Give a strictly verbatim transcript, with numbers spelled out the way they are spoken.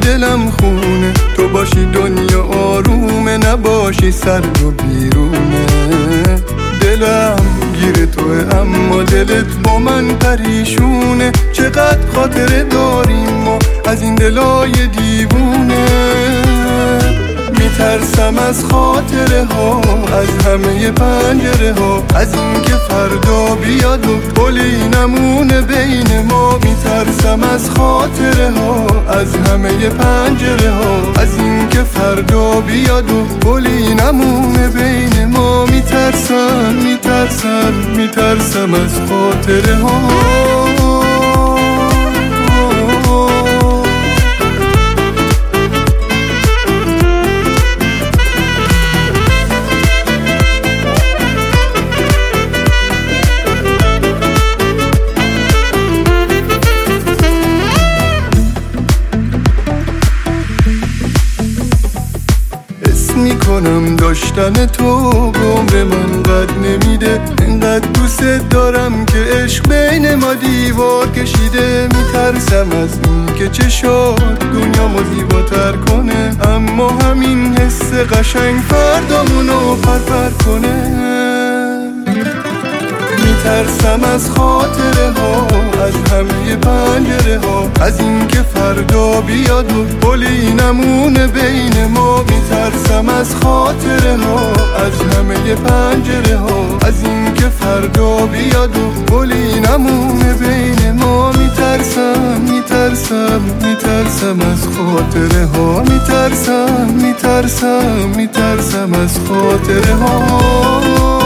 دلم خونه، تو باشی دنیا آرومه، نباشی سرد و بیرونه. دلم گیر توه اما دلت با من پریشونه، چقدر خاطره داریم ما از این دلای دیوونه. میترسم از خاطره ها، از همه پنجره ها، از این که فردا بیاد و پلی نمونه بین ما. میترسم از خاطره ها، از همه پنجره ها، از این که فردا بیاد و پلی نمونه بین ما. میترسم میترسم میترسم از خاطره ها. میکنم داشتن تو به عمر من قد نمیده، انقدر دوست دارم که عشق بین ما دیوار کشیده. میترسم از این که چشات دنیامو زیباتر کنه، اما همین حس قشنگ فردامونو پرپر کنه. میترسم از خاطره ها، از همه پنجره ها، از این که فردا بیاد و پلی نمونه بین ما. میترسم از خاطره ها، از همه پنجره ها، از این که فردا بیاد و پلی نمونه بین ما. میترسم میترسم میترسم از خاطره ها، میترسم میترسم میترسم از خاطره ها.